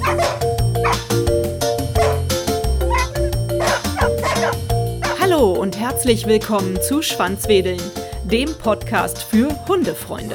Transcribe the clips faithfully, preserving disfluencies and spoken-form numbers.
Hallo und herzlich willkommen zu Schwanzwedeln, dem Podcast für Hundefreunde.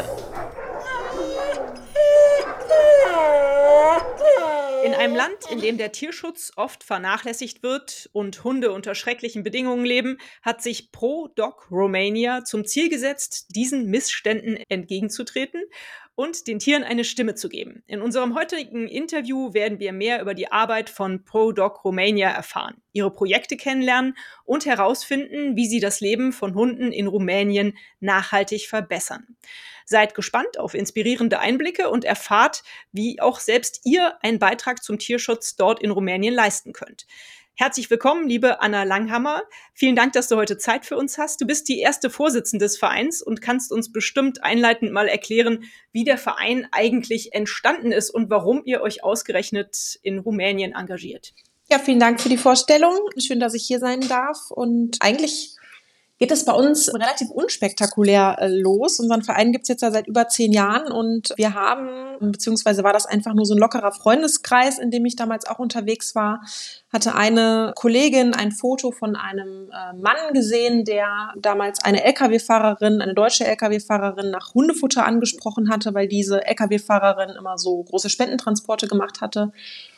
In einem Land, in dem der Tierschutz oft vernachlässigt wird und Hunde unter schrecklichen Bedingungen leben, hat sich Pro Dog Romania zum Ziel gesetzt, diesen Missständen entgegenzutreten und den Tieren eine Stimme zu geben. In unserem heutigen Interview werden wir mehr über die Arbeit von Pro Dog Romania erfahren, ihre Projekte kennenlernen und herausfinden, wie sie das Leben von Hunden in Rumänien nachhaltig verbessern. Seid gespannt auf inspirierende Einblicke und erfahrt, wie auch selbst ihr einen Beitrag zum Tierschutz dort in Rumänien leisten könnt. Herzlich willkommen, liebe Anna Langhammer. Vielen Dank, dass du heute Zeit für uns hast. Du bist die erste Vorsitzende des Vereins und kannst uns bestimmt einleitend mal erklären, wie der Verein eigentlich entstanden ist und warum ihr euch ausgerechnet in Rumänien engagiert. Ja, vielen Dank für die Vorstellung. Schön, dass ich hier sein darf. Und eigentlich geht es bei uns relativ unspektakulär äh, los. Unseren Verein gibt's jetzt ja seit über zehn Jahren und wir haben, beziehungsweise war das einfach nur so ein lockerer Freundeskreis, in dem ich damals auch unterwegs war, hatte eine Kollegin ein Foto von einem äh, Mann gesehen, der damals eine L K W-Fahrerin, eine deutsche L K W-Fahrerin nach Hundefutter angesprochen hatte, weil diese L K W-Fahrerin immer so große Spendentransporte gemacht hatte.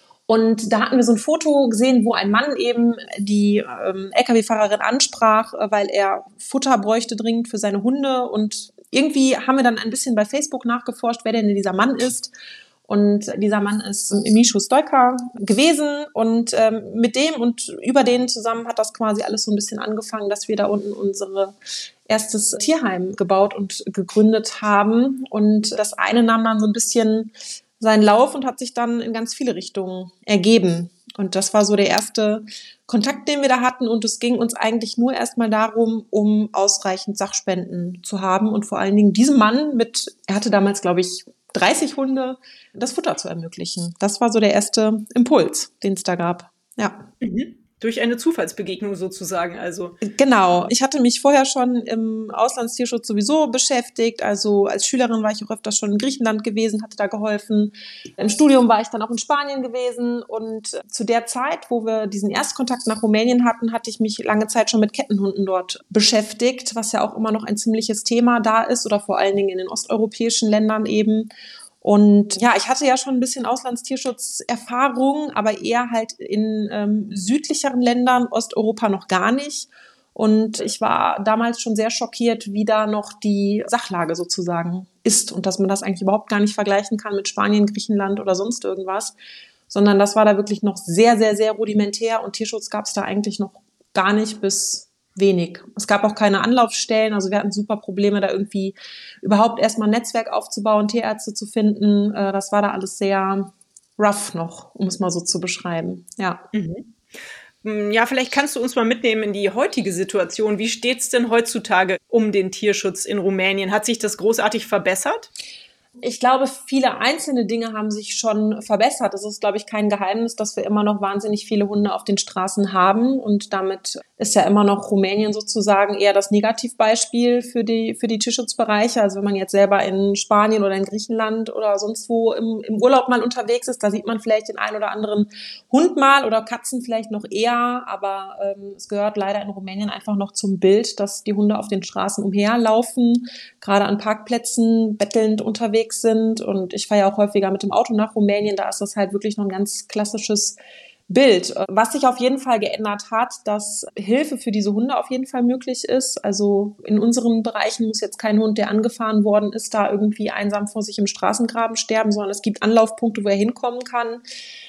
Und da hatten wir so ein Foto gesehen, wo ein Mann eben die ähm, L K W-Fahrerin ansprach, weil er Futter bräuchte dringend für seine Hunde. Und irgendwie haben wir dann ein bisschen bei Facebook nachgeforscht, wer denn dieser Mann ist. Und dieser Mann ist Mishu Stojka gewesen. Und ähm, mit dem und über den zusammen hat das quasi alles so ein bisschen angefangen, dass wir da unten unsere erstes Tierheim gebaut und gegründet haben. Und das eine nahm dann so ein bisschen seinen Lauf und hat sich dann in ganz viele Richtungen ergeben. Und das war so der erste Kontakt, den wir da hatten. Und es ging uns eigentlich nur erstmal darum, um ausreichend Sachspenden zu haben und vor allen Dingen diesem Mann mit, er hatte damals, glaube ich, dreißig Hunde, das Futter zu ermöglichen. Das war so der erste Impuls, den es da gab. Ja. Mhm. Durch eine Zufallsbegegnung sozusagen, also. Genau. Ich hatte mich vorher schon im Auslandstierschutz sowieso beschäftigt. Also als Schülerin war ich auch öfters schon in Griechenland gewesen, hatte da geholfen. Im Studium war ich dann auch in Spanien gewesen. Und zu der Zeit, wo wir diesen Erstkontakt nach Rumänien hatten, hatte ich mich lange Zeit schon mit Kettenhunden dort beschäftigt, was ja auch immer noch ein ziemliches Thema da ist oder vor allen Dingen in den osteuropäischen Ländern eben. Und ja, ich hatte ja schon ein bisschen Auslandstierschutzerfahrung, aber eher halt in ähm, südlicheren Ländern, Osteuropa noch gar nicht. Und ich war damals schon sehr schockiert, wie da noch die Sachlage sozusagen ist und dass man das eigentlich überhaupt gar nicht vergleichen kann mit Spanien, Griechenland oder sonst irgendwas, sondern das war da wirklich noch sehr, sehr, sehr rudimentär und Tierschutz gab es da eigentlich noch gar nicht bis wenig. Es gab auch keine Anlaufstellen, also wir hatten super Probleme, da irgendwie überhaupt erstmal ein Netzwerk aufzubauen, Tierärzte zu finden. Das war da alles sehr rough noch, um es mal so zu beschreiben. Ja. Mhm. Ja, vielleicht kannst du uns mal mitnehmen in die heutige Situation. Wie steht's denn heutzutage um den Tierschutz in Rumänien? Hat sich das großartig verbessert? Ich glaube, viele einzelne Dinge haben sich schon verbessert. Es ist, glaube ich, kein Geheimnis, dass wir immer noch wahnsinnig viele Hunde auf den Straßen haben. Und damit ist ja immer noch Rumänien sozusagen eher das Negativbeispiel für die, für die Tierschutzbereiche. Also wenn man jetzt selber in Spanien oder in Griechenland oder sonst wo im, im Urlaub mal unterwegs ist, da sieht man vielleicht den einen oder anderen Hund mal oder Katzen vielleicht noch eher. Aber ähm, es gehört leider in Rumänien einfach noch zum Bild, dass die Hunde auf den Straßen umherlaufen, gerade an Parkplätzen bettelnd unterwegs sind. Und ich fahre ja auch häufiger mit dem Auto nach Rumänien, da ist das halt wirklich noch ein ganz klassisches Bild. Was sich auf jeden Fall geändert hat, dass Hilfe für diese Hunde auf jeden Fall möglich ist. Also in unseren Bereichen muss jetzt kein Hund, der angefahren worden ist, da irgendwie einsam vor sich im Straßengraben sterben, sondern es gibt Anlaufpunkte, wo er hinkommen kann.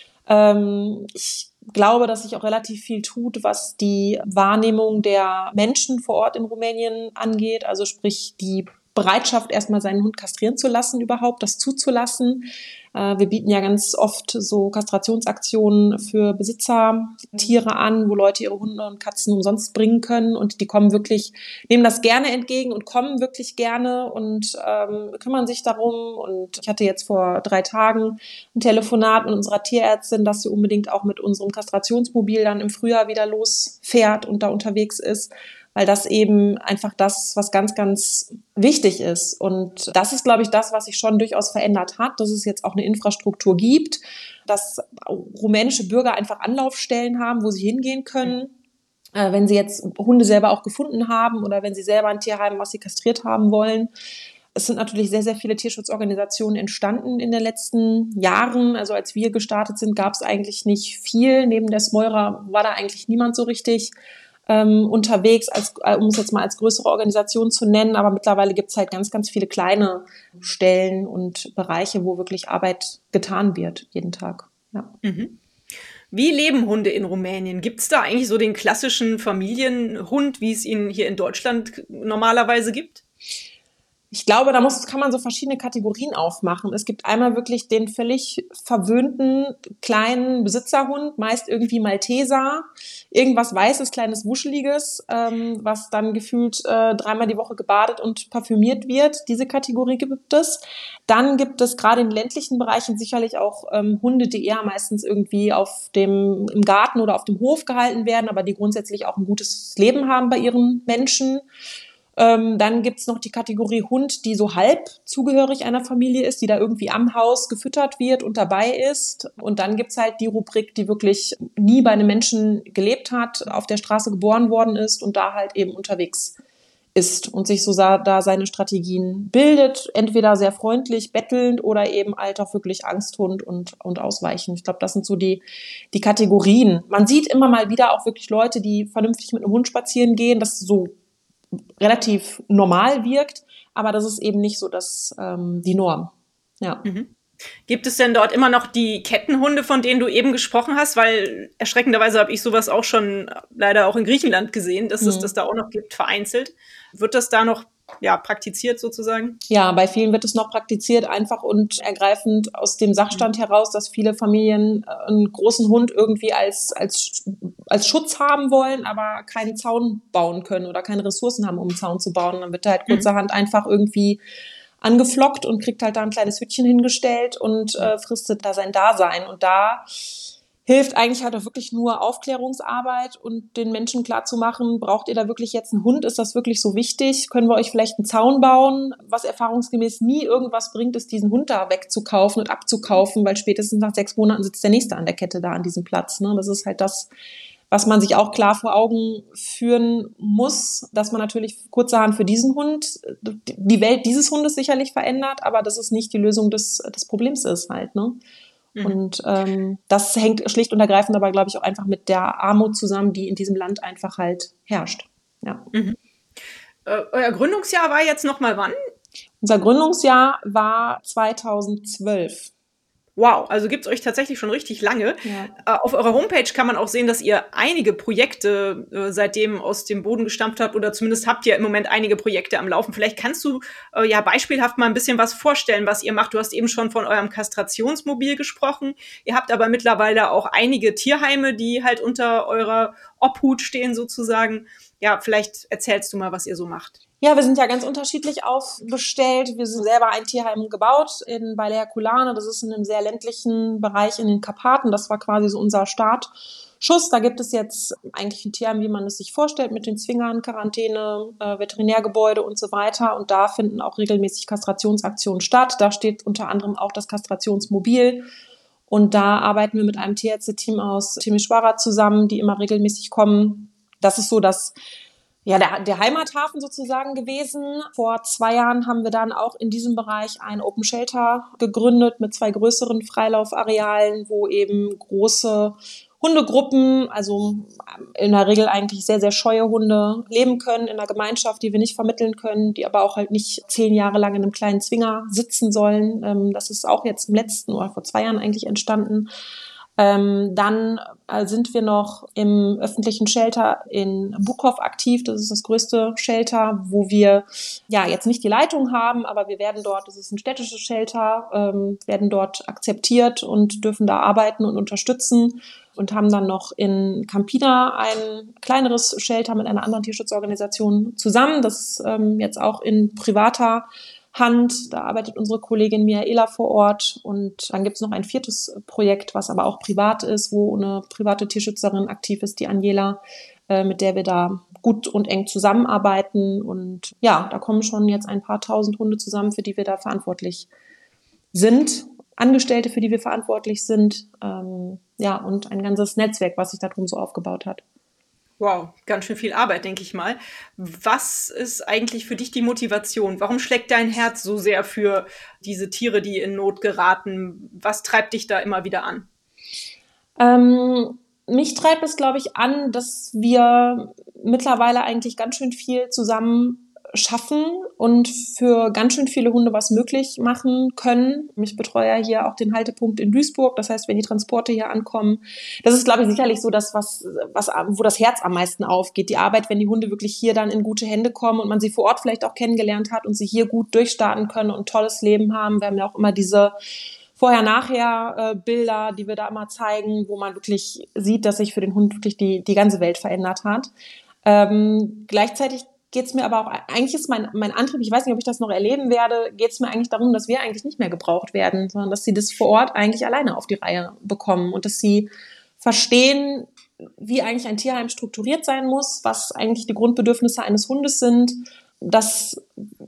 Ähm, ich glaube, dass sich auch relativ viel tut, was die Wahrnehmung der Menschen vor Ort in Rumänien angeht. Also sprich die Bereitschaft, erstmal seinen Hund kastrieren zu lassen, überhaupt das zuzulassen. Wir bieten ja ganz oft so Kastrationsaktionen für Besitzertiere an, wo Leute ihre Hunde und Katzen umsonst bringen können und die kommen wirklich, nehmen das gerne entgegen und kommen wirklich gerne und ähm, kümmern sich darum. Und ich hatte jetzt vor drei Tagen ein Telefonat mit unserer Tierärztin, dass sie unbedingt auch mit unserem Kastrationsmobil dann im Frühjahr wieder losfährt und da unterwegs ist, weil das eben einfach das, was ganz, ganz wichtig ist. Und das ist, glaube ich, das, was sich schon durchaus verändert hat, dass es jetzt auch eine Infrastruktur gibt, dass rumänische Bürger einfach Anlaufstellen haben, wo sie hingehen können, äh, wenn sie jetzt Hunde selber auch gefunden haben oder wenn sie selber ein Tier haben, was sie kastriert haben wollen. Es sind natürlich sehr, sehr viele Tierschutzorganisationen entstanden in den letzten Jahren. Also als wir gestartet sind, gab es eigentlich nicht viel. Neben der Smeurer war da eigentlich niemand so richtig ähm, unterwegs, als, um es jetzt mal als größere Organisation zu nennen. Aber mittlerweile gibt es halt ganz, ganz viele kleine Stellen und Bereiche, wo wirklich Arbeit getan wird, jeden Tag. Ja. Mhm. Wie leben Hunde in Rumänien? Gibt es da eigentlich so den klassischen Familienhund, wie es ihn hier in Deutschland normalerweise gibt? Ich glaube, da muss, kann man so verschiedene Kategorien aufmachen. Es gibt einmal wirklich den völlig verwöhnten kleinen Besitzerhund, meist irgendwie Malteser, irgendwas Weißes, Kleines, Wuscheliges, ähm, was dann gefühlt äh, dreimal die Woche gebadet und parfümiert wird. Diese Kategorie gibt es. Dann gibt es gerade in ländlichen Bereichen sicherlich auch ähm, Hunde, die eher meistens irgendwie auf dem, im Garten oder auf dem Hof gehalten werden, aber die grundsätzlich auch ein gutes Leben haben bei ihren Menschen. Ähm, dann gibt's noch die Kategorie Hund, die so halb zugehörig einer Familie ist, die da irgendwie am Haus gefüttert wird und dabei ist. Und dann gibt's halt die Rubrik, die wirklich nie bei einem Menschen gelebt hat, auf der Straße geboren worden ist und da halt eben unterwegs ist und sich so da seine Strategien bildet. Entweder sehr freundlich, bettelnd oder eben halt auch wirklich Angsthund und, und ausweichen. Ich glaube, das sind so die, die Kategorien. Man sieht immer mal wieder auch wirklich Leute, die vernünftig mit einem Hund spazieren gehen. Das ist so relativ normal wirkt, aber das ist eben nicht so das, ähm, die Norm. Ja. Mhm. Gibt es denn dort immer noch die Kettenhunde, von denen du eben gesprochen hast? Weil erschreckenderweise habe ich sowas auch schon leider auch in Griechenland gesehen, dass mhm. es das da auch noch gibt, vereinzelt. Wird das da noch ja, praktiziert sozusagen? Ja, bei vielen wird es noch praktiziert, einfach und ergreifend aus dem Sachstand mhm. heraus, dass viele Familien einen großen Hund irgendwie als, als, als Schutz haben wollen, aber keinen Zaun bauen können oder keine Ressourcen haben, um einen Zaun zu bauen. Dann wird er halt kurzerhand mhm. einfach irgendwie angeflockt und kriegt halt da ein kleines Hütchen hingestellt und äh, fristet da sein Dasein. Und da hilft eigentlich halt auch wirklich nur Aufklärungsarbeit und den Menschen klarzumachen, braucht ihr da wirklich jetzt einen Hund? Ist das wirklich so wichtig? Können wir euch vielleicht einen Zaun bauen? Was erfahrungsgemäß nie irgendwas bringt, ist, diesen Hund da wegzukaufen und abzukaufen, weil spätestens nach sechs Monaten sitzt der Nächste an der Kette da an diesem Platz. Ne? Das ist halt das, was man sich auch klar vor Augen führen muss, dass man natürlich kurzerhand für diesen Hund die Welt dieses Hundes sicherlich verändert, aber dass es nicht die Lösung des, des Problems ist halt, ne? Mhm. Und ähm, das hängt schlicht und ergreifend aber, glaube ich, auch einfach mit der Armut zusammen, die in diesem Land einfach halt herrscht. Ja. Mhm. Äh, euer Gründungsjahr war jetzt nochmal wann? Unser Gründungsjahr war zweitausendzwölf. Wow, also gibt's euch tatsächlich schon richtig lange. Ja. Äh, auf eurer Homepage kann man auch sehen, dass ihr einige Projekte äh, seitdem aus dem Boden gestampft habt oder zumindest habt ihr im Moment einige Projekte am Laufen. Vielleicht kannst du äh, ja beispielhaft mal ein bisschen was vorstellen, was ihr macht. Du hast eben schon von eurem Kastrationsmobil gesprochen. Ihr habt aber mittlerweile auch einige Tierheime, die halt unter eurer Obhut stehen sozusagen. Ja, vielleicht erzählst du mal, was ihr so macht. Ja, wir sind ja ganz unterschiedlich aufgestellt. Wir sind selber ein Tierheim gebaut in Balea Culane. Das ist in einem sehr ländlichen Bereich in den Karpaten. Das war quasi so unser Startschuss. Da gibt es jetzt eigentlich ein Tierheim, wie man es sich vorstellt, mit den Zwingern, Quarantäne, äh, Veterinärgebäude und so weiter. Und da finden auch regelmäßig Kastrationsaktionen statt. Da steht unter anderem auch das Kastrationsmobil. Und da arbeiten wir mit einem Tierärzte-Team aus Timișoara zusammen, die immer regelmäßig kommen. Das ist so das Ja, der, der Heimathafen sozusagen gewesen. Vor zwei Jahren haben wir dann auch in diesem Bereich ein Open Shelter gegründet mit zwei größeren Freilaufarealen, wo eben große Hundegruppen, also in der Regel eigentlich sehr, sehr scheue Hunde, leben können in einer Gemeinschaft, die wir nicht vermitteln können, die aber auch halt nicht zehn Jahre lang in einem kleinen Zwinger sitzen sollen. Das ist auch jetzt im letzten oder vor zwei Jahren eigentlich entstanden. Ähm, dann äh, sind wir noch im öffentlichen Shelter in Bukow aktiv. Das ist das größte Shelter, wo wir ja jetzt nicht die Leitung haben, aber wir werden dort, das ist ein städtisches Shelter, ähm, werden dort akzeptiert und dürfen da arbeiten und unterstützen und haben dann noch in Campina ein kleineres Shelter mit einer anderen Tierschutzorganisation zusammen. Das ist ähm, jetzt auch in privater Hand. Da arbeitet unsere Kollegin Miaela vor Ort. Und dann gibt es noch ein viertes Projekt, was aber auch privat ist, wo eine private Tierschützerin aktiv ist, die Angela, äh, mit der wir da gut und eng zusammenarbeiten. Und ja, da kommen schon jetzt ein paar tausend Hunde zusammen, für die wir da verantwortlich sind. Angestellte, für die wir verantwortlich sind. Ähm, ja, und ein ganzes Netzwerk, was sich darum so aufgebaut hat. Wow, ganz schön viel Arbeit, denke ich mal. Was ist eigentlich für dich die Motivation? Warum schlägt dein Herz so sehr für diese Tiere, die in Not geraten? Was treibt dich da immer wieder an? Ähm, mich treibt es, glaube ich, an, dass wir mittlerweile eigentlich ganz schön viel zusammen schaffen und für ganz schön viele Hunde was möglich machen können. Ich betreue ja hier auch den Haltepunkt in Duisburg. Das heißt, wenn die Transporte hier ankommen, das ist, glaube ich, sicherlich so das, was, was, wo das Herz am meisten aufgeht. Die Arbeit, wenn die Hunde wirklich hier dann in gute Hände kommen und man sie vor Ort vielleicht auch kennengelernt hat und sie hier gut durchstarten können und ein tolles Leben haben. Wir haben ja auch immer diese Vorher-Nachher-Bilder, die wir da immer zeigen, wo man wirklich sieht, dass sich für den Hund wirklich die, die ganze Welt verändert hat. Ähm, gleichzeitig geht's mir aber auch, eigentlich ist mein, mein Antrieb, ich weiß nicht, ob ich das noch erleben werde, geht's mir eigentlich darum, dass wir eigentlich nicht mehr gebraucht werden, sondern dass sie das vor Ort eigentlich alleine auf die Reihe bekommen und dass sie verstehen, wie eigentlich ein Tierheim strukturiert sein muss, was eigentlich die Grundbedürfnisse eines Hundes sind, dass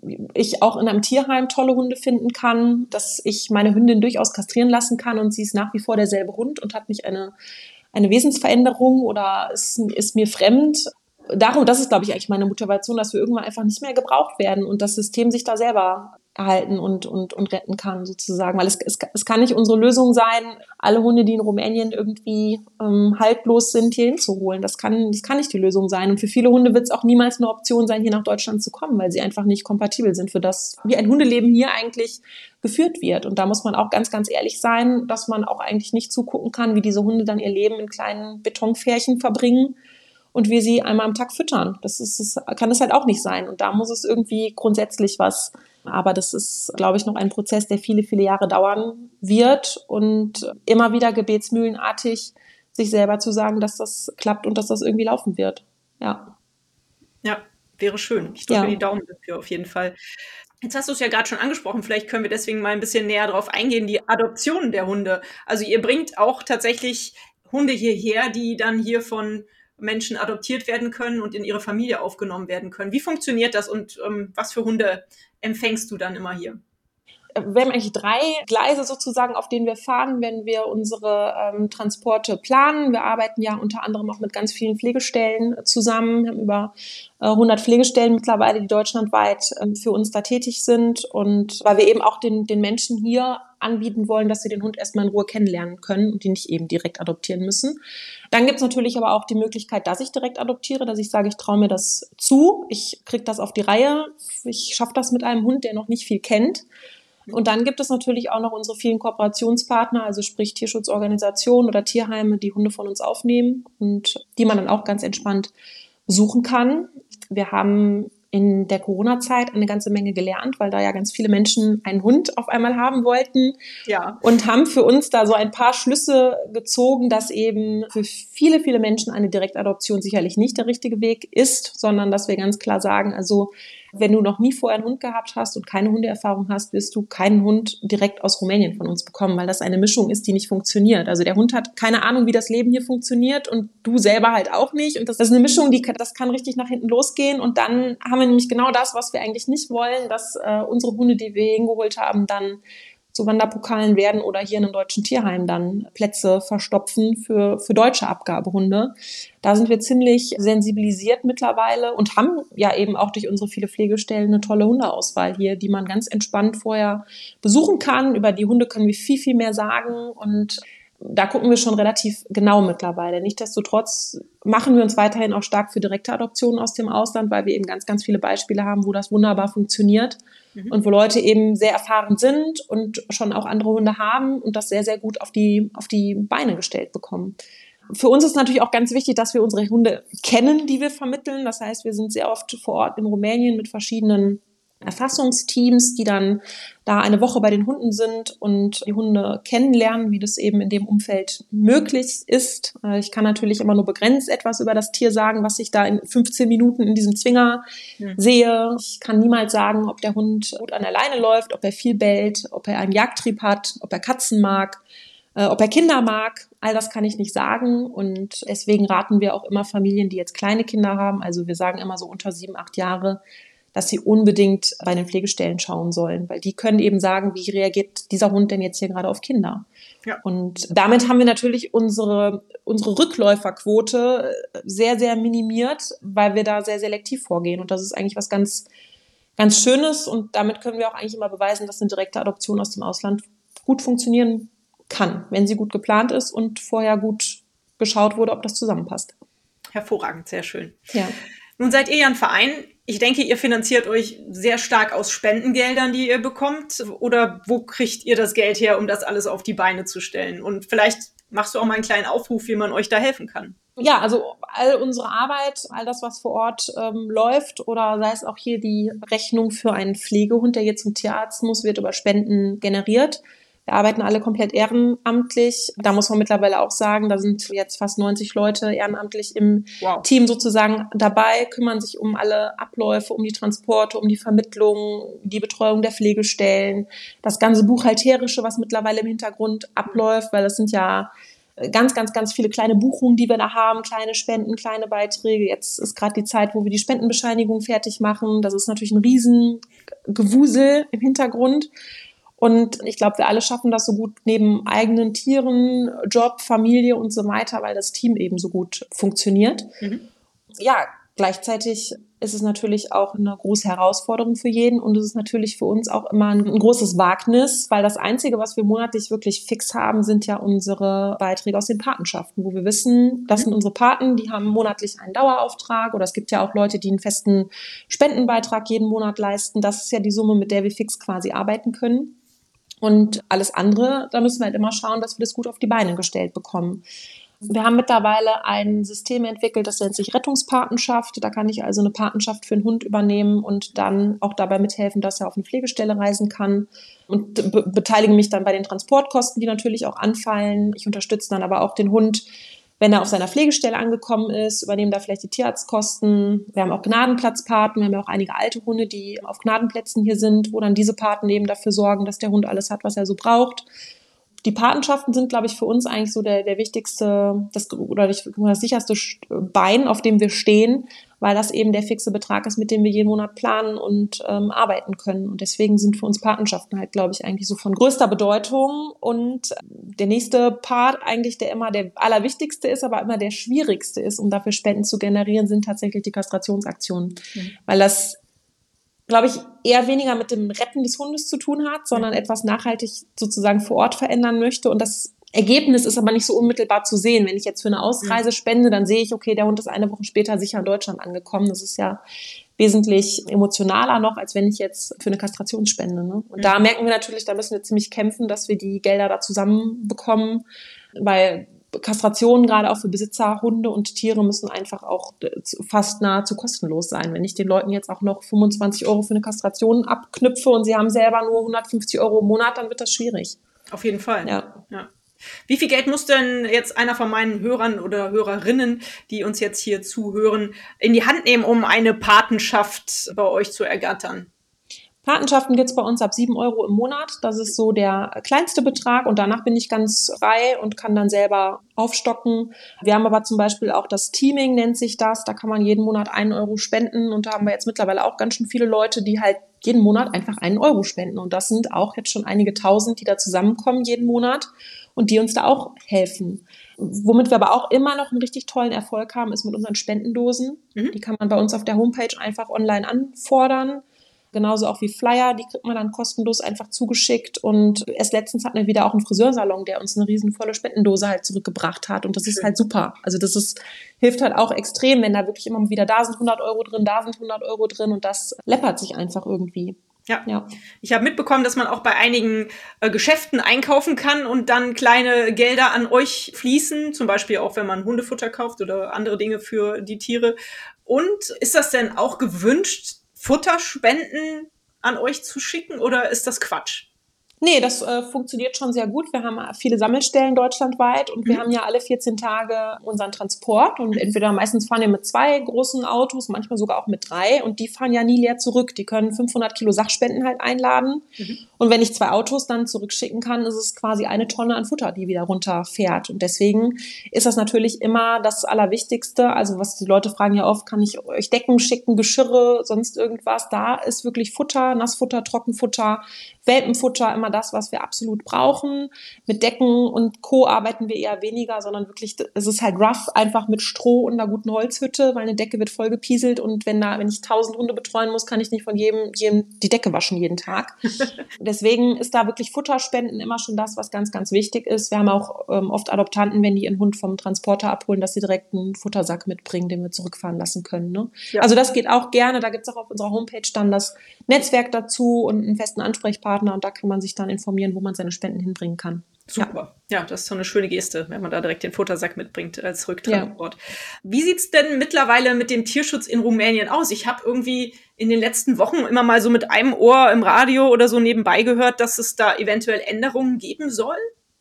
ich auch in einem Tierheim tolle Hunde finden kann, dass ich meine Hündin durchaus kastrieren lassen kann und sie ist nach wie vor derselbe Hund und hat nicht eine, eine Wesensveränderung oder ist, ist mir fremd. Darum, das ist, glaube ich, eigentlich meine Motivation, dass wir irgendwann einfach nicht mehr gebraucht werden und das System sich da selber erhalten und, und, und retten kann, sozusagen. Weil es, es, es kann nicht unsere Lösung sein, alle Hunde, die in Rumänien irgendwie ähm, haltlos sind, hier hinzuholen. Das kann, das kann nicht die Lösung sein. Und für viele Hunde wird es auch niemals eine Option sein, hier nach Deutschland zu kommen, weil sie einfach nicht kompatibel sind für das, wie ein Hundeleben hier eigentlich geführt wird. Und da muss man auch ganz, ganz ehrlich sein, dass man auch eigentlich nicht zugucken kann, wie diese Hunde dann ihr Leben in kleinen Betonpfährchen verbringen und wir sie einmal am Tag füttern. Das ist, das kann es halt auch nicht sein. Und da muss es irgendwie grundsätzlich was. Aber das ist, glaube ich, noch ein Prozess, der viele, viele Jahre dauern wird und immer wieder gebetsmühlenartig sich selber zu sagen, dass das klappt und dass das irgendwie laufen wird. Ja. Ja, wäre schön. Ich drücke Ja. die Daumen dafür auf jeden Fall. Jetzt hast du es ja gerade schon angesprochen, vielleicht können wir deswegen mal ein bisschen näher drauf eingehen, die Adoption der Hunde. Also ihr bringt auch tatsächlich Hunde hierher, die dann hier von Menschen adoptiert werden können und in ihre Familie aufgenommen werden können. Wie funktioniert das und ähm, was für Hunde empfängst du dann immer hier? Wir haben eigentlich drei Gleise sozusagen, auf denen wir fahren, wenn wir unsere ähm, Transporte planen. Wir arbeiten ja unter anderem auch mit ganz vielen Pflegestellen zusammen. Wir haben über äh, hundert Pflegestellen mittlerweile, die deutschlandweit ähm, für uns da tätig sind. Und weil wir eben auch den, den Menschen hier anbieten wollen, dass sie den Hund erstmal in Ruhe kennenlernen können und die nicht eben direkt adoptieren müssen. Dann gibt's natürlich aber auch die Möglichkeit, dass ich direkt adoptiere, dass ich sage, ich traue mir das zu, ich kriege das auf die Reihe, ich schaffe das mit einem Hund, der noch nicht viel kennt. Und dann gibt es natürlich auch noch unsere vielen Kooperationspartner, also sprich Tierschutzorganisationen oder Tierheime, die Hunde von uns aufnehmen und die man dann auch ganz entspannt besuchen kann. Wir haben in der Corona-Zeit eine ganze Menge gelernt, weil da ja ganz viele Menschen einen Hund auf einmal haben wollten. Ja. Und haben für uns da so ein paar Schlüsse gezogen, dass eben für viele, viele Menschen eine Direktadoption sicherlich nicht der richtige Weg ist, sondern dass wir ganz klar sagen, also wenn du noch nie vorher einen Hund gehabt hast und keine Hundeerfahrung hast, wirst du keinen Hund direkt aus Rumänien von uns bekommen, weil das eine Mischung ist, die nicht funktioniert. Also der Hund hat keine Ahnung, wie das Leben hier funktioniert und du selber halt auch nicht. Und das ist eine Mischung, die das kann richtig nach hinten losgehen. Und dann haben wir nämlich genau das, was wir eigentlich nicht wollen, dass äh, unsere Hunde, die wir hingeholt haben, dann zu Wanderpokalen werden oder hier in einem deutschen Tierheim dann Plätze verstopfen für, für deutsche Abgabehunde. Da sind wir ziemlich sensibilisiert mittlerweile und haben ja eben auch durch unsere viele Pflegestellen eine tolle Hundeauswahl hier, die man ganz entspannt vorher besuchen kann. Über die Hunde können wir viel, viel mehr sagen und da gucken wir schon relativ genau mittlerweile. Nichtsdestotrotz machen wir uns weiterhin auch stark für direkte Adoptionen aus dem Ausland, weil wir eben ganz, ganz viele Beispiele haben, wo das wunderbar funktioniert mhm. und wo Leute eben sehr erfahren sind und schon auch andere Hunde haben und das sehr, sehr gut auf die, auf die Beine gestellt bekommen. Für uns ist natürlich auch ganz wichtig, dass wir unsere Hunde kennen, die wir vermitteln. Das heißt, wir sind sehr oft vor Ort in Rumänien mit verschiedenen Erfassungsteams, die dann da eine Woche bei den Hunden sind und die Hunde kennenlernen, wie das eben in dem Umfeld möglich ist. Ich kann natürlich immer nur begrenzt etwas über das Tier sagen, was ich da in fünfzehn Minuten in diesem Zwinger mhm. sehe. Ich kann niemals sagen, ob der Hund gut an der Leine läuft, ob er viel bellt, ob er einen Jagdtrieb hat, ob er Katzen mag, äh, ob er Kinder mag. All das kann ich nicht sagen und deswegen raten wir auch immer Familien, die jetzt kleine Kinder haben, also wir sagen immer so unter sieben, acht Jahre, dass sie unbedingt bei den Pflegestellen schauen sollen, weil die können eben sagen, wie reagiert dieser Hund denn jetzt hier gerade auf Kinder. Ja. Und damit haben wir natürlich unsere, unsere Rückläuferquote sehr, sehr minimiert, weil wir da sehr selektiv vorgehen. Und das ist eigentlich was ganz, ganz Schönes. Und damit können wir auch eigentlich immer beweisen, dass eine direkte Adoption aus dem Ausland gut funktionieren kann, wenn sie gut geplant ist und vorher gut geschaut wurde, ob das zusammenpasst. Hervorragend, sehr schön. Ja. Nun seid ihr ja ein Verein. Ich denke, ihr finanziert euch sehr stark aus Spendengeldern, die ihr bekommt. Oder wo kriegt ihr das Geld her, um das alles auf die Beine zu stellen? Und vielleicht machst du auch mal einen kleinen Aufruf, wie man euch da helfen kann. Ja, also all unsere Arbeit, all das, was vor Ort ähm, läuft oder sei es auch hier die Rechnung für einen Pflegehund, der jetzt zum Tierarzt muss, wird über Spenden generiert. Wir arbeiten alle komplett ehrenamtlich. Da muss man mittlerweile auch sagen, da sind jetzt fast neunzig Leute ehrenamtlich im wow. Team sozusagen dabei, kümmern sich um alle Abläufe, um die Transporte, um die Vermittlung, die Betreuung der Pflegestellen, das ganze Buchhalterische, was mittlerweile im Hintergrund abläuft, weil das sind ja ganz, ganz, ganz viele kleine Buchungen, die wir da haben, kleine Spenden, kleine Beiträge. Jetzt ist gerade die Zeit, wo wir die Spendenbescheinigung fertig machen. Das ist natürlich ein Riesengewusel im Hintergrund. Und ich glaube, wir alle schaffen das so gut neben eigenen Tieren, Job, Familie und so weiter, weil das Team eben so gut funktioniert. Mhm. Ja, gleichzeitig ist es natürlich auch eine große Herausforderung für jeden und es ist natürlich für uns auch immer ein großes Wagnis, weil das Einzige, was wir monatlich wirklich fix haben, sind ja unsere Beiträge aus den Patenschaften, wo wir wissen, das sind unsere Paten, die haben monatlich einen Dauerauftrag oder es gibt ja auch Leute, die einen festen Spendenbeitrag jeden Monat leisten. Das ist ja die Summe, mit der wir fix quasi arbeiten können. Und alles andere, da müssen wir halt immer schauen, dass wir das gut auf die Beine gestellt bekommen. Wir haben mittlerweile ein System entwickelt, das nennt sich Rettungspatenschaft. Da kann ich also eine Patenschaft für einen Hund übernehmen und dann auch dabei mithelfen, dass er auf eine Pflegestelle reisen kann. Und be- beteilige mich dann bei den Transportkosten, die natürlich auch anfallen. Ich unterstütze dann aber auch den Hund, wenn er auf seiner Pflegestelle angekommen ist, übernehmen da vielleicht die Tierarztkosten. Wir haben auch Gnadenplatzpaten. Wir haben ja auch einige alte Hunde, die auf Gnadenplätzen hier sind, wo dann diese Paten eben dafür sorgen, dass der Hund alles hat, was er so braucht. Die Patenschaften sind, glaube ich, für uns eigentlich so der, der wichtigste das, oder das sicherste Bein, auf dem wir stehen, weil das eben der fixe Betrag ist, mit dem wir jeden Monat planen und ähm, arbeiten können. Und deswegen sind für uns Patenschaften halt, glaube ich, eigentlich so von größter Bedeutung. Und der nächste Part eigentlich, der immer der allerwichtigste ist, aber immer der schwierigste ist, um dafür Spenden zu generieren, sind tatsächlich die Kastrationsaktionen. Mhm. Weil das, glaube ich, eher weniger mit dem Retten des Hundes zu tun hat, sondern etwas nachhaltig sozusagen vor Ort verändern möchte. Und das Ergebnis ist aber nicht so unmittelbar zu sehen. Wenn ich jetzt für eine Ausreise spende, dann sehe ich, okay, der Hund ist eine Woche später sicher in Deutschland angekommen. Das ist ja wesentlich emotionaler noch, als wenn ich jetzt für eine Kastration spende. Ne? Und mhm. da merken wir natürlich, da müssen wir ziemlich kämpfen, dass wir die Gelder da zusammenbekommen, weil Kastrationen, gerade auch für Besitzer, Hunde und Tiere, müssen einfach auch fast nahezu kostenlos sein. Wenn ich den Leuten jetzt auch noch fünfundzwanzig Euro für eine Kastration abknüpfe und sie haben selber nur hundertfünfzig Euro im Monat, dann wird das schwierig. Auf jeden Fall. Ja. Ja. Wie viel Geld muss denn jetzt einer von meinen Hörern oder Hörerinnen, die uns jetzt hier zuhören, in die Hand nehmen, um eine Patenschaft bei euch zu ergattern? Patenschaften gibt's bei uns ab sieben Euro im Monat. Das ist so der kleinste Betrag und danach bin ich ganz frei und kann dann selber aufstocken. Wir haben aber zum Beispiel auch das Teaming, nennt sich das. Da kann man jeden Monat einen Euro spenden und da haben wir jetzt mittlerweile auch ganz schön viele Leute, die halt jeden Monat einfach einen Euro spenden. Und das sind auch jetzt schon einige Tausend, die da zusammenkommen jeden Monat und die uns da auch helfen. Womit wir aber auch immer noch einen richtig tollen Erfolg haben, ist mit unseren Spendendosen. Mhm. Die kann man bei uns auf der Homepage einfach online anfordern. Genauso auch wie Flyer, die kriegt man dann kostenlos einfach zugeschickt. Und erst letztens hatten wir wieder auch einen Friseursalon, der uns eine riesenvolle Spendendose halt zurückgebracht hat. Und das ist halt super. Also das ist, hilft halt auch extrem, wenn da wirklich immer wieder da sind hundert Euro drin, da sind hundert Euro drin und das läppert sich einfach irgendwie. Ja. ja, ich habe mitbekommen, dass man auch bei einigen äh, Geschäften einkaufen kann und dann kleine Gelder an euch fließen, zum Beispiel auch, wenn man Hundefutter kauft oder andere Dinge für die Tiere. Und ist das denn auch gewünscht, Futterspenden an euch zu schicken oder ist das Quatsch? Nee, das äh, funktioniert schon sehr gut. Wir haben viele Sammelstellen deutschlandweit und wir Mhm. haben ja alle vierzehn Tage unseren Transport und entweder meistens fahren wir mit zwei großen Autos, manchmal sogar auch mit drei und die fahren ja nie leer zurück. Die können fünfhundert Kilo Sachspenden halt einladen Mhm. und wenn ich zwei Autos dann zurückschicken kann, ist es quasi eine Tonne an Futter, die wieder runterfährt und deswegen ist das natürlich immer das Allerwichtigste. Also was die Leute fragen ja oft, kann ich euch Decken schicken, Geschirre, sonst irgendwas? Da ist wirklich Futter, Nassfutter, Trockenfutter, Welpenfutter, immer das, was wir absolut brauchen. Mit Decken und Co. arbeiten wir eher weniger, sondern wirklich, es ist halt rough, einfach mit Stroh und einer guten Holzhütte, weil eine Decke wird voll gepieselt und wenn da, wenn ich tausend Hunde betreuen muss, kann ich nicht von jedem, jedem die Decke waschen jeden Tag. Deswegen ist da wirklich Futterspenden immer schon das, was ganz, ganz wichtig ist. Wir haben auch ähm, oft Adoptanten, wenn die ihren Hund vom Transporter abholen, dass sie direkt einen Futtersack mitbringen, den wir zurückfahren lassen können. Ne? Ja. Also das geht auch gerne. Da gibt's auch auf unserer Homepage dann das Netzwerk dazu und einen festen Ansprechpartner und da kann man sich dann informieren, wo man seine Spenden hinbringen kann. Super. Ja. ja, das ist so eine schöne Geste, wenn man da direkt den Futtersack mitbringt als Rücktransport. Ja. Wie sieht's denn mittlerweile mit dem Tierschutz in Rumänien aus? Ich habe irgendwie in den letzten Wochen immer mal so mit einem Ohr im Radio oder so nebenbei gehört, dass es da eventuell Änderungen geben soll.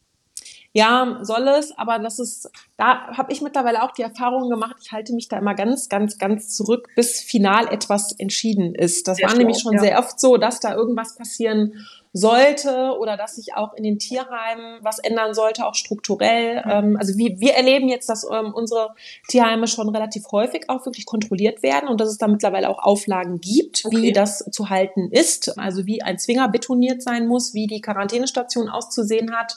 Ja, soll es, aber das ist, da habe ich mittlerweile auch die Erfahrung gemacht, ich halte mich da immer ganz, ganz, ganz zurück, bis final etwas entschieden ist. Das sehr war schlau, nämlich schon ja. sehr oft so, dass da irgendwas passieren sollte oder dass sich auch in den Tierheimen was ändern sollte, auch strukturell. Mhm. Ähm, also wir, wir erleben jetzt, dass ähm, unsere Tierheime schon relativ häufig auch wirklich kontrolliert werden und dass es da mittlerweile auch Auflagen gibt, okay. wie das zu halten ist, also wie ein Zwinger betoniert sein muss, wie die Quarantänestation auszusehen hat.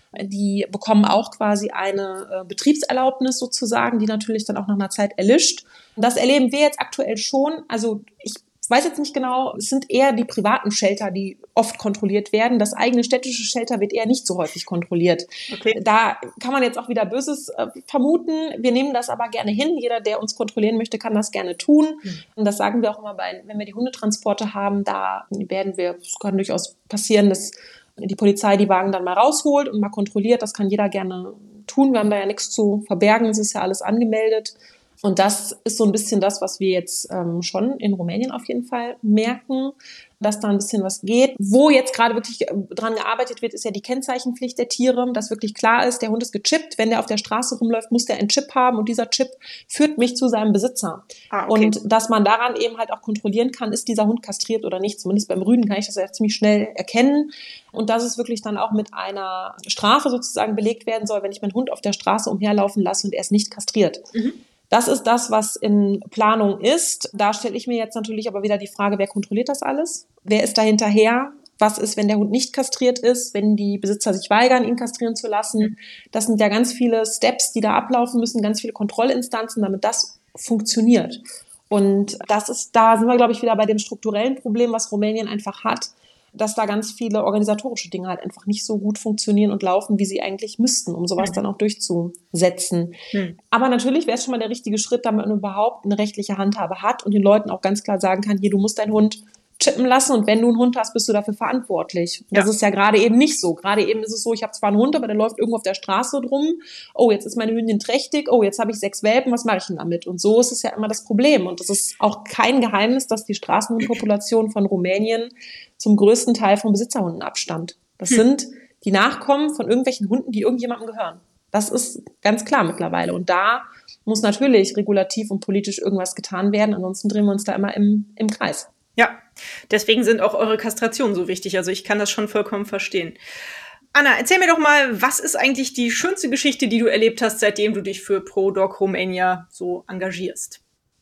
Die bekommen auch quasi eine äh, Betriebserlaubnis sozusagen, die natürlich dann auch nach einer Zeit erlischt. Das erleben wir jetzt aktuell schon. Also ich weiß jetzt nicht genau, es sind eher die privaten Shelter, die oft kontrolliert werden. Das eigene städtische Shelter wird eher nicht so häufig kontrolliert. Okay. Da kann man jetzt auch wieder Böses äh, vermuten. Wir nehmen das aber gerne hin. Jeder, der uns kontrollieren möchte, kann das gerne tun. Mhm. Und das sagen wir auch immer bei, wenn wir die Hundetransporte haben, da werden wir, es kann durchaus passieren, dass die Polizei die Wagen dann mal rausholt und mal kontrolliert. Das kann jeder gerne tun. Wir haben da ja nichts zu verbergen. Es ist ja alles angemeldet. Und das ist so ein bisschen das, was wir jetzt ähm, schon in Rumänien auf jeden Fall merken, dass da ein bisschen was geht. Wo jetzt gerade wirklich dran gearbeitet wird, ist ja die Kennzeichenpflicht der Tiere, dass wirklich klar ist, der Hund ist gechippt. Wenn der auf der Straße rumläuft, muss der einen Chip haben und dieser Chip führt mich zu seinem Besitzer. Ah, okay. Und dass man daran eben halt auch kontrollieren kann, ist dieser Hund kastriert oder nicht. Zumindest beim Rüden kann ich das ja ziemlich schnell erkennen. Und dass es wirklich dann auch mit einer Strafe sozusagen belegt werden soll, wenn ich meinen Hund auf der Straße umherlaufen lasse und er ist nicht kastriert. Mhm. Das ist das, was in Planung ist. Da stelle ich mir jetzt natürlich aber wieder die Frage, wer kontrolliert das alles? Wer ist da hinterher? Was ist, wenn der Hund nicht kastriert ist? Wenn die Besitzer sich weigern, ihn kastrieren zu lassen? Das sind ja ganz viele Steps, die da ablaufen müssen, ganz viele Kontrollinstanzen, damit das funktioniert. Und das ist, da sind wir, glaube ich, wieder bei dem strukturellen Problem, was Rumänien einfach hat, dass da ganz viele organisatorische Dinge halt einfach nicht so gut funktionieren und laufen, wie sie eigentlich müssten, um sowas mhm. dann auch durchzusetzen. Mhm. Aber natürlich wäre es schon mal der richtige Schritt, damit man überhaupt eine rechtliche Handhabe hat und den Leuten auch ganz klar sagen kann, hier, du musst deinen Hund chippen lassen und wenn du einen Hund hast, bist du dafür verantwortlich. Ja. Das ist ja gerade eben nicht so. Gerade eben ist es so, ich habe zwar einen Hund, aber der läuft irgendwo auf der Straße drum. Oh, jetzt ist meine Hündin trächtig. Oh, jetzt habe ich sechs Welpen. Was mache ich denn damit? Und so ist es ja immer das Problem. Und das ist auch kein Geheimnis, dass die Straßenhundpopulation von Rumänien zum größten Teil von Besitzerhunden abstammt. Das hm. sind die Nachkommen von irgendwelchen Hunden, die irgendjemandem gehören. Das ist ganz klar mittlerweile. Und da muss natürlich regulativ und politisch irgendwas getan werden. Ansonsten drehen wir uns da immer im, im Kreis. Ja, deswegen sind auch eure Kastrationen so wichtig. Also ich kann das schon vollkommen verstehen. Anna, erzähl mir doch mal, was ist eigentlich die schönste Geschichte, die du erlebt hast, seitdem du dich für ProDog Romania so engagierst?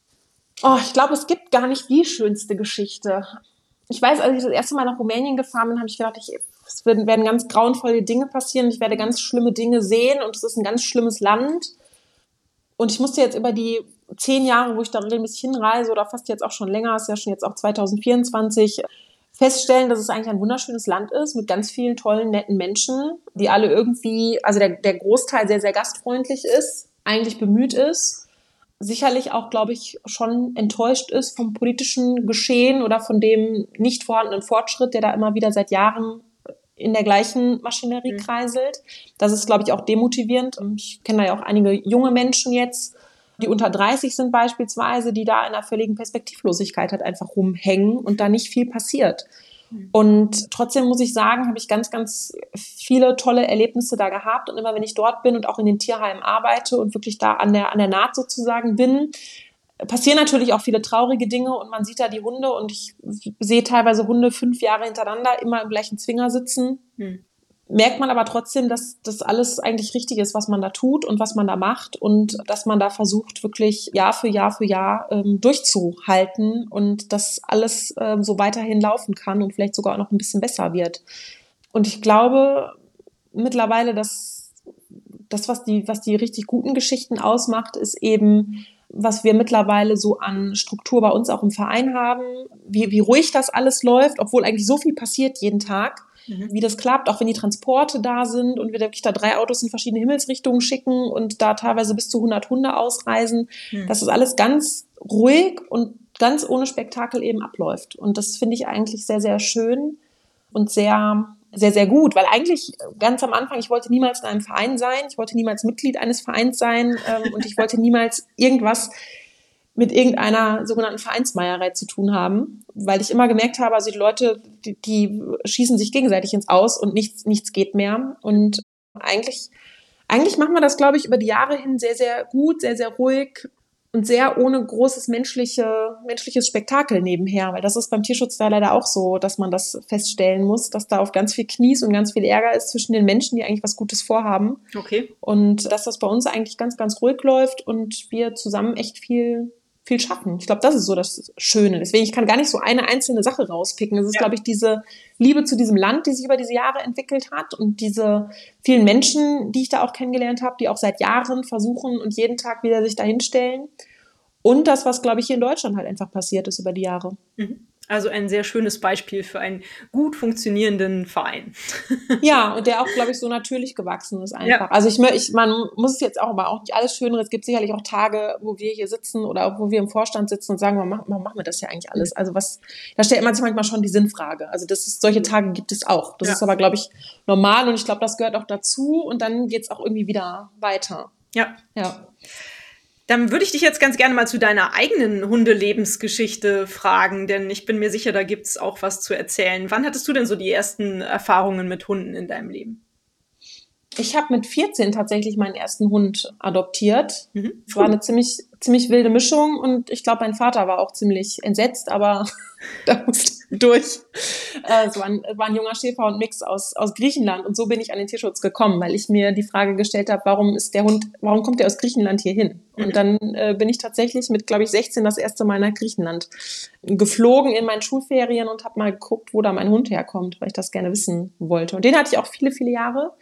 Oh, ich glaube, es gibt gar nicht die schönste Geschichte. Ich weiß, als ich das erste Mal nach Rumänien gefahren bin, habe ich gedacht, ich, es werden, werden ganz grauenvolle Dinge passieren. Ich werde ganz schlimme Dinge sehen und es ist ein ganz schlimmes Land. Und ich musste jetzt über die zehn Jahre, wo ich da regelmäßig hinreise oder fast jetzt auch schon länger, ist ja schon jetzt auch zwanzig vierundzwanzig, feststellen, dass es eigentlich ein wunderschönes Land ist mit ganz vielen tollen, netten Menschen, die alle irgendwie, also der, der Großteil sehr, sehr gastfreundlich ist, eigentlich bemüht ist, sicherlich auch, glaube ich, schon enttäuscht ist vom politischen Geschehen oder von dem nicht vorhandenen Fortschritt, der da immer wieder seit Jahren in der gleichen Maschinerie mhm. kreiselt. Das ist, glaube ich, auch demotivierend. Ich kenne da ja auch einige junge Menschen jetzt, die unter dreißig sind beispielsweise, die da in einer völligen Perspektivlosigkeit halt einfach rumhängen und da nicht viel passiert. Und trotzdem muss ich sagen, habe ich ganz, ganz viele tolle Erlebnisse da gehabt. Und immer wenn ich dort bin und auch in den Tierheimen arbeite und wirklich da an der, an der Naht sozusagen bin, passieren natürlich auch viele traurige Dinge und man sieht da die Hunde und ich sehe teilweise Hunde fünf Jahre hintereinander immer im gleichen Zwinger sitzen. Hm. Merkt man aber trotzdem, dass das alles eigentlich richtig ist, was man da tut und was man da macht und dass man da versucht, wirklich Jahr für Jahr für Jahr ähm, durchzuhalten und dass alles ähm, so weiterhin laufen kann und vielleicht sogar auch noch ein bisschen besser wird. Und ich glaube mittlerweile, dass das, was die, was die richtig guten Geschichten ausmacht, ist eben, was wir mittlerweile so an Struktur bei uns auch im Verein haben, wie, wie ruhig das alles läuft, obwohl eigentlich so viel passiert jeden Tag, mhm. wie das klappt, auch wenn die Transporte da sind und wir wirklich da drei Autos in verschiedene Himmelsrichtungen schicken und da teilweise bis zu hundert Hunde ausreisen. Mhm. Das ist alles ganz ruhig und ganz ohne Spektakel eben abläuft. Und das finde ich eigentlich sehr, sehr schön und sehr... sehr, sehr gut, weil eigentlich ganz am Anfang, ich wollte niemals in einem Verein sein, ich wollte niemals Mitglied eines Vereins sein ähm, und ich wollte niemals irgendwas mit irgendeiner sogenannten Vereinsmeierei zu tun haben, weil ich immer gemerkt habe, also die Leute, die, die schießen sich gegenseitig ins Aus und nichts, nichts geht mehr und eigentlich, eigentlich machen wir das, glaube ich, über die Jahre hin sehr, sehr gut, sehr, sehr ruhig und sehr ohne großes menschliche, menschliches Spektakel nebenher, weil das ist beim Tierschutz da leider auch so, dass man das feststellen muss, dass da auf ganz viel Knies und ganz viel Ärger ist zwischen den Menschen, die eigentlich was Gutes vorhaben. Okay. Und dass das bei uns eigentlich ganz, ganz ruhig läuft und wir zusammen echt viel, viel schaffen. Ich glaube, das ist so das Schöne. Deswegen, ich kann gar nicht so eine einzelne Sache rauspicken. Es ist, ja. glaube ich, diese Liebe zu diesem Land, die sich über diese Jahre entwickelt hat und diese vielen Menschen, die ich da auch kennengelernt habe, die auch seit Jahren versuchen und jeden Tag wieder sich dahinstellen. Und das, was, glaube ich, hier in Deutschland halt einfach passiert ist über die Jahre. Also ein sehr schönes Beispiel für einen gut funktionierenden Verein. Ja, und der auch, glaube ich, so natürlich gewachsen ist einfach. Ja. Also ich, ich, man muss es jetzt auch, aber auch nicht alles schönere. Es gibt sicherlich auch Tage, wo wir hier sitzen oder wo wir im Vorstand sitzen und sagen, warum machen, warum machen wir das ja eigentlich alles? Also was, da stellt man sich manchmal schon die Sinnfrage. Also das ist, solche Tage gibt es auch. Das ja. ist aber, glaube ich, normal und ich glaube, das gehört auch dazu und dann geht's auch irgendwie wieder weiter. Ja. Ja. Dann würde ich dich jetzt ganz gerne mal zu deiner eigenen Hundelebensgeschichte fragen, denn ich bin mir sicher, da gibt's auch was zu erzählen. Wann hattest du denn so die ersten Erfahrungen mit Hunden in deinem Leben? Ich habe mit vierzehn tatsächlich meinen ersten Hund adoptiert. Mhm. Es war eine ziemlich, ziemlich wilde Mischung und ich glaube, mein Vater war auch ziemlich entsetzt, aber da musste ich durch. Äh, es war ein, war ein junger Schäferhund-Mix aus, aus Griechenland und so bin ich an den Tierschutz gekommen, weil ich mir die Frage gestellt habe, warum ist der Hund, warum kommt der aus Griechenland hier hin? Mhm. Und dann äh, bin ich tatsächlich mit, glaube ich, sechzehn das erste Mal nach Griechenland geflogen in meinen Schulferien und habe mal geguckt, wo da mein Hund herkommt, weil ich das gerne wissen wollte. Und den hatte ich auch viele, viele Jahre.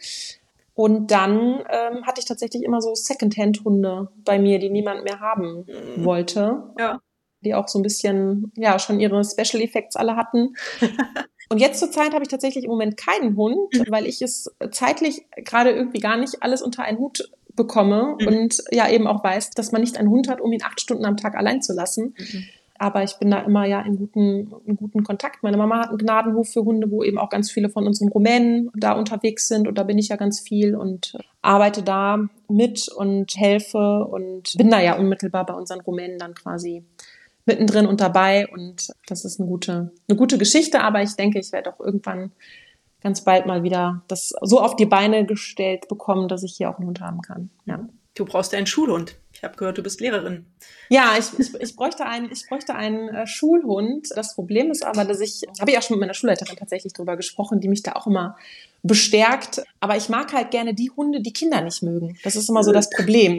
Und dann ähm, hatte ich tatsächlich immer so Secondhand-Hunde bei mir, die niemand mehr haben wollte. Ja. Die auch so ein bisschen, ja, schon ihre Special Effects alle hatten. Und jetzt zur Zeit habe ich tatsächlich im Moment keinen Hund, weil ich es zeitlich gerade irgendwie gar nicht alles unter einen Hut bekomme mhm. und ja eben auch weiß, dass man nicht einen Hund hat, um ihn acht Stunden am Tag allein zu lassen. Mhm. Aber ich bin da immer ja in guten, in guten Kontakt. Meine Mama hat einen Gnadenhof für Hunde, wo eben auch ganz viele von unseren Rumänen da unterwegs sind. Und da bin ich ja ganz viel und arbeite da mit und helfe und bin da ja unmittelbar bei unseren Rumänen dann quasi mittendrin und dabei. Und das ist eine gute, eine gute Geschichte. Aber ich denke, ich werde auch irgendwann ganz bald mal wieder das so auf die Beine gestellt bekommen, dass ich hier auch einen Hund haben kann. Ja. Du brauchst einen Schulhund. Ich habe gehört, du bist Lehrerin. Ja, ich, ich, ich bräuchte einen, ich bräuchte einen äh, Schulhund. Das Problem ist aber, dass ich, habe ich auch schon mit meiner Schulleiterin tatsächlich drüber gesprochen, die mich da auch immer bestärkt. Aber ich mag halt gerne die Hunde, die Kinder nicht mögen. Das ist immer so das Problem.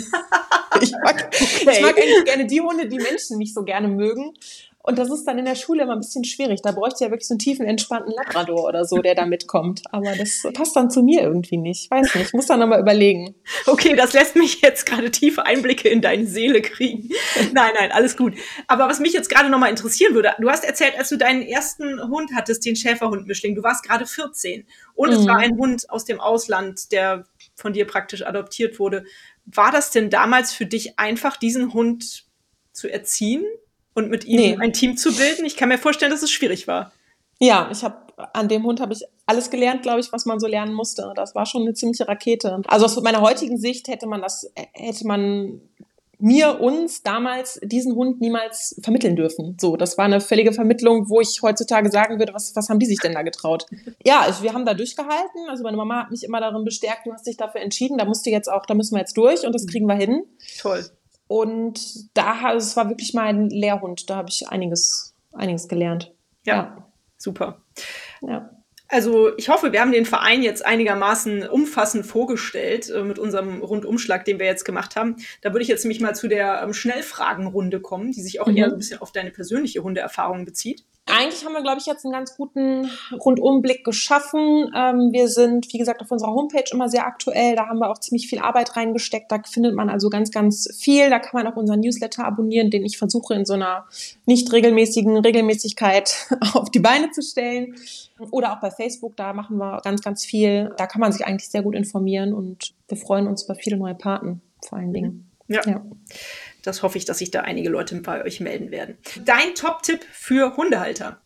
ich, mag, okay. ich mag eigentlich gerne die Hunde, die Menschen nicht so gerne mögen. Und das ist dann in der Schule immer ein bisschen schwierig. Da bräuchte ich ja wirklich so einen tiefen, entspannten Labrador oder so, der da mitkommt. Aber das passt dann zu mir irgendwie nicht. Ich weiß nicht, ich muss dann aber überlegen. Okay, das lässt mich jetzt gerade tiefe Einblicke in deine Seele kriegen. Nein, nein, alles gut. Aber was mich jetzt gerade nochmal interessieren würde, du hast erzählt, als du deinen ersten Hund hattest, den Schäferhund-Mischling, du warst gerade vierzehn. Und mhm. es war ein Hund aus dem Ausland, der von dir praktisch adoptiert wurde. War das denn damals für dich einfach, diesen Hund zu erziehen? Und mit ihm nee. ein Team zu bilden? Ich kann mir vorstellen, dass es schwierig war. Ja, ich habe an dem Hund habe ich alles gelernt, glaube ich, was man so lernen musste. Das war schon eine ziemliche Rakete. Also aus meiner heutigen Sicht hätte man das, hätte man mir, uns damals diesen Hund niemals vermitteln dürfen. So, das war eine völlige Vermittlung, wo ich heutzutage sagen würde, was, was haben die sich denn da getraut? Ja, also wir haben da durchgehalten. Also meine Mama hat mich immer darin bestärkt, du hast dich dafür entschieden, da musst du jetzt auch, da müssen wir jetzt durch und das kriegen wir hin. Toll. Und da, also es war wirklich mein Lehrhund, da habe ich einiges, einiges gelernt. Ja, Ja. super. Ja. Also ich hoffe, wir haben den Verein jetzt einigermaßen umfassend vorgestellt äh, mit unserem Rundumschlag, den wir jetzt gemacht haben. Da würde ich jetzt nämlich mal zu der ähm, Schnellfragenrunde kommen, die sich auch Mhm. eher so ein bisschen auf deine persönliche Hundeerfahrung bezieht. Eigentlich haben wir, glaube ich, jetzt einen ganz guten Rundumblick geschaffen. Ähm, wir sind, wie gesagt, auf unserer Homepage immer sehr aktuell. Da haben wir auch ziemlich viel Arbeit reingesteckt. Da findet man also ganz, ganz viel. Da kann man auch unseren Newsletter abonnieren, den ich versuche in so einer nicht regelmäßigen Regelmäßigkeit auf die Beine zu stellen. Oder auch bei Facebook, da machen wir ganz, ganz viel. Da kann man sich eigentlich sehr gut informieren und wir freuen uns über viele neue Paten, vor allen Dingen. Ja. Ja. Das hoffe ich, dass sich da einige Leute bei euch melden werden. Dein Top-Tipp für Hundehalter?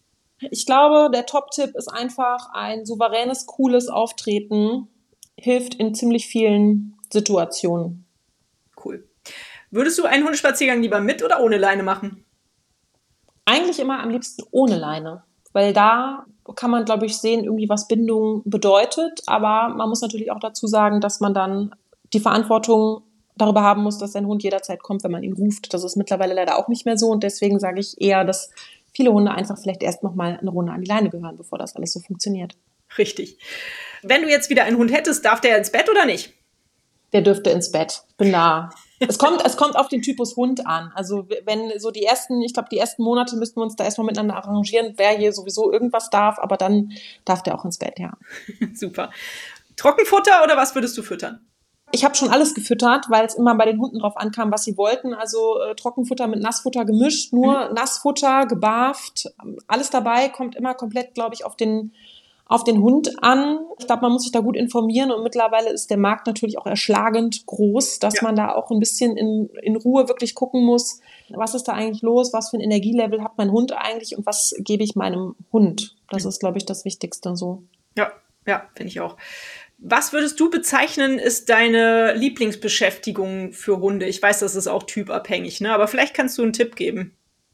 Ich glaube, der Top-Tipp ist einfach ein souveränes, cooles Auftreten. Hilft in ziemlich vielen Situationen. Cool. Würdest du einen Hundespaziergang lieber mit oder ohne Leine machen? Eigentlich immer am liebsten ohne Leine, weil da kann man, glaube ich, sehen, irgendwie was Bindung bedeutet. Aber man muss natürlich auch dazu sagen, dass man dann die Verantwortung darüber haben muss, dass sein Hund jederzeit kommt, wenn man ihn ruft. Das ist mittlerweile leider auch nicht mehr so und deswegen sage ich eher, dass viele Hunde einfach vielleicht erst noch mal eine Runde an die Leine gehören, bevor das alles so funktioniert. Richtig. Wenn du jetzt wieder einen Hund hättest, darf der ins Bett oder nicht? Der dürfte ins Bett. Bin da. Es kommt, es kommt auf den Typus Hund an. Also wenn so die ersten, ich glaube, die ersten Monate müssten wir uns da erstmal miteinander arrangieren, wer hier sowieso irgendwas darf, aber dann darf der auch ins Bett, ja. Super. Trockenfutter oder was würdest du füttern? Ich habe schon alles gefüttert, weil es immer bei den Hunden drauf ankam, was sie wollten. Also äh, Trockenfutter mit Nassfutter gemischt, nur mhm. Nassfutter, gebarft, alles dabei, kommt immer komplett, glaube ich, auf den, auf den Hund an. Ich glaube, man muss sich da gut informieren und mittlerweile ist der Markt natürlich auch erschlagend groß, dass ja. man da auch ein bisschen in, in Ruhe wirklich gucken muss, was ist da eigentlich los, was für ein Energielevel hat mein Hund eigentlich und was gebe ich meinem Hund. Das mhm. ist, glaube ich, das Wichtigste so. Ja, ja, finde ich auch. Was würdest du bezeichnen, ist deine Lieblingsbeschäftigung für Hunde? Ich weiß, das ist auch typabhängig, ne? Aber vielleicht kannst du einen Tipp geben.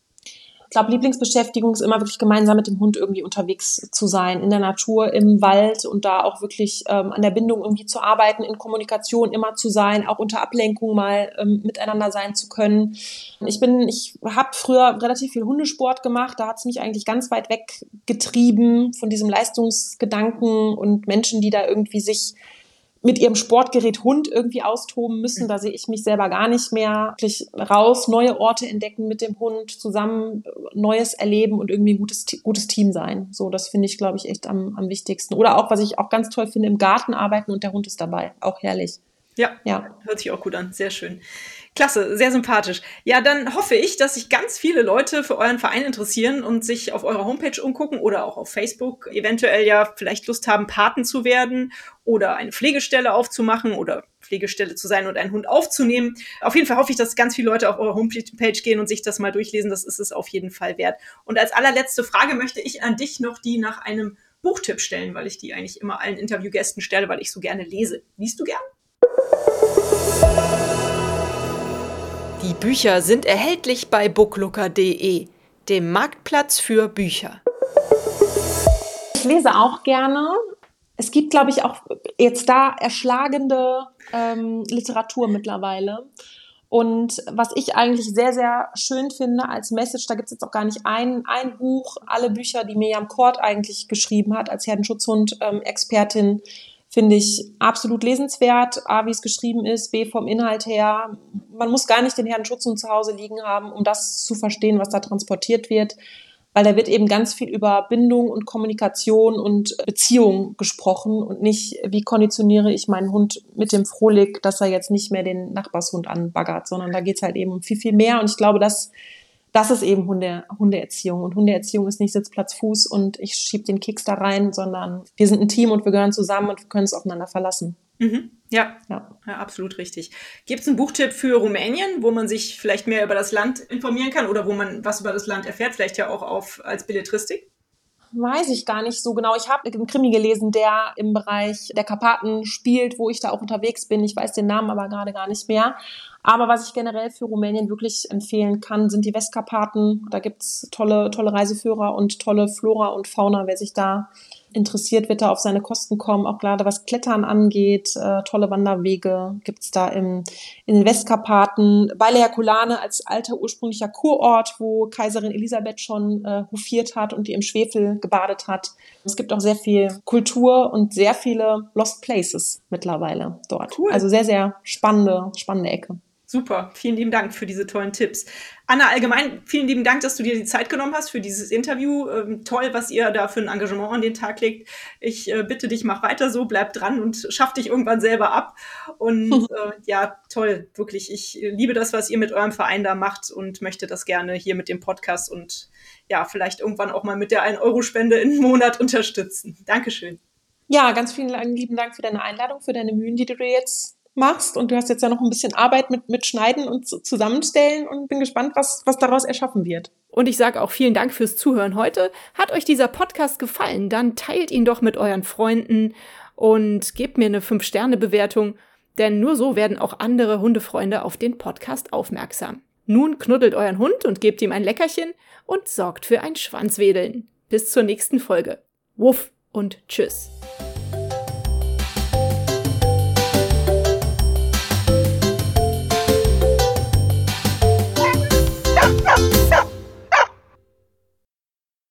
Ich glaube, Lieblingsbeschäftigung ist immer wirklich gemeinsam mit dem Hund irgendwie unterwegs zu sein, in der Natur, im Wald und da auch wirklich ähm, an der Bindung irgendwie zu arbeiten, in Kommunikation immer zu sein, auch unter Ablenkung mal ähm, miteinander sein zu können. Ich bin, ich habe früher relativ viel Hundesport gemacht, da hat es mich eigentlich ganz weit weggetrieben von diesem Leistungsgedanken und Menschen, die da irgendwie sich mit ihrem Sportgerät Hund irgendwie austoben müssen. Da sehe ich mich selber gar nicht mehr. Wirklich raus, neue Orte entdecken mit dem Hund, zusammen Neues erleben und irgendwie ein gutes, gutes Team sein. So, das finde ich, glaube ich, echt am, am wichtigsten. Oder auch, was ich auch ganz toll finde, im Garten arbeiten und der Hund ist dabei. Auch herrlich. Ja, ja, hört sich auch gut an. Sehr schön. Klasse, sehr sympathisch. Ja, dann hoffe ich, dass sich ganz viele Leute für euren Verein interessieren und sich auf eurer Homepage umgucken oder auch auf Facebook eventuell ja vielleicht Lust haben, Paten zu werden oder eine Pflegestelle aufzumachen oder Pflegestelle zu sein und einen Hund aufzunehmen. Auf jeden Fall hoffe ich, dass ganz viele Leute auf eure Homepage gehen und sich das mal durchlesen. Das ist es auf jeden Fall wert. Und als allerletzte Frage möchte ich an dich noch die nach einem Buchtipp stellen, weil ich die eigentlich immer allen Interviewgästen stelle, weil ich so gerne lese. Liest du gern? Die Bücher sind erhältlich bei booklooker punkt de, dem Marktplatz für Bücher. Ich lese auch gerne. Es gibt, glaube ich, auch jetzt da erschlagende ähm, Literatur mittlerweile. Und was ich eigentlich sehr, sehr schön finde als Message, da gibt es jetzt auch gar nicht ein, ein Buch, alle Bücher, die Miriam Kort eigentlich geschrieben hat als Herdenschutzhund-Expertin, ähm, finde ich absolut lesenswert. A, wie es geschrieben ist, B, vom Inhalt her. Man muss gar nicht den Herdenschutzhund zu Hause liegen haben, um das zu verstehen, was da transportiert wird. Weil da wird eben ganz viel über Bindung und Kommunikation und Beziehung gesprochen und nicht, wie konditioniere ich meinen Hund mit dem Frohlig, dass er jetzt nicht mehr den Nachbarshund anbaggert, sondern da geht's halt eben um viel, viel mehr. Und ich glaube, dass das ist eben Hunde, Hundeerziehung. Und Hundeerziehung ist nicht Sitz, Platz, Fuß und ich schiebe den Keks da rein, sondern wir sind ein Team und wir gehören zusammen und wir können es aufeinander verlassen. Mhm. Ja. Ja. Ja, absolut richtig. Gibt es einen Buchtipp für Rumänien, wo man sich vielleicht mehr über das Land informieren kann oder wo man was über das Land erfährt, vielleicht ja auch auf, als Belletristik? weiß ich gar nicht so genau. Ich habe einen Krimi gelesen, der im Bereich der Karpaten spielt, wo ich da auch unterwegs bin. Ich weiß den Namen aber gerade gar nicht mehr. Aber was ich generell für Rumänien wirklich empfehlen kann, sind die Westkarpaten. Da gibt's tolle, tolle Reiseführer und tolle Flora und Fauna. Wer sich da interessiert, wird da auf seine Kosten kommen. Auch gerade was Klettern angeht, äh, tolle Wanderwege gibt's da im, in den Westkarpaten. Baileaculane als alter ursprünglicher Kurort, wo Kaiserin Elisabeth schon äh, hofiert hat und die im Schwefel gebadet hat. Es gibt auch sehr viel Kultur und sehr viele Lost Places mittlerweile dort. Cool. Also sehr, sehr spannende, spannende Ecke. Super, vielen lieben Dank für diese tollen Tipps. Anna, allgemein vielen lieben Dank, dass du dir die Zeit genommen hast für dieses Interview. Ähm, toll, was ihr da für ein Engagement an den Tag legt. Ich äh, bitte dich, mach weiter so, bleib dran und schaff dich irgendwann selber ab. Und äh, ja, toll, wirklich. Ich liebe das, was ihr mit eurem Verein da macht und möchte das gerne hier mit dem Podcast und ja, vielleicht irgendwann auch mal mit der ein Euro Spende im Monat unterstützen. Dankeschön. Ja, ganz vielen lieben Dank für deine Einladung, für deine Mühen, die du jetzt machst, und du hast jetzt ja noch ein bisschen Arbeit mit, mit Schneiden und Zusammenstellen und bin gespannt, was, was daraus erschaffen wird. Und ich sage auch vielen Dank fürs Zuhören heute. Hat euch dieser Podcast gefallen, dann teilt ihn doch mit euren Freunden und gebt mir eine fünf Sterne Bewertung, denn nur so werden auch andere Hundefreunde auf den Podcast aufmerksam. Nun knuddelt euren Hund und gebt ihm ein Leckerchen und sorgt für ein Schwanzwedeln. Bis zur nächsten Folge. Wuff und tschüss.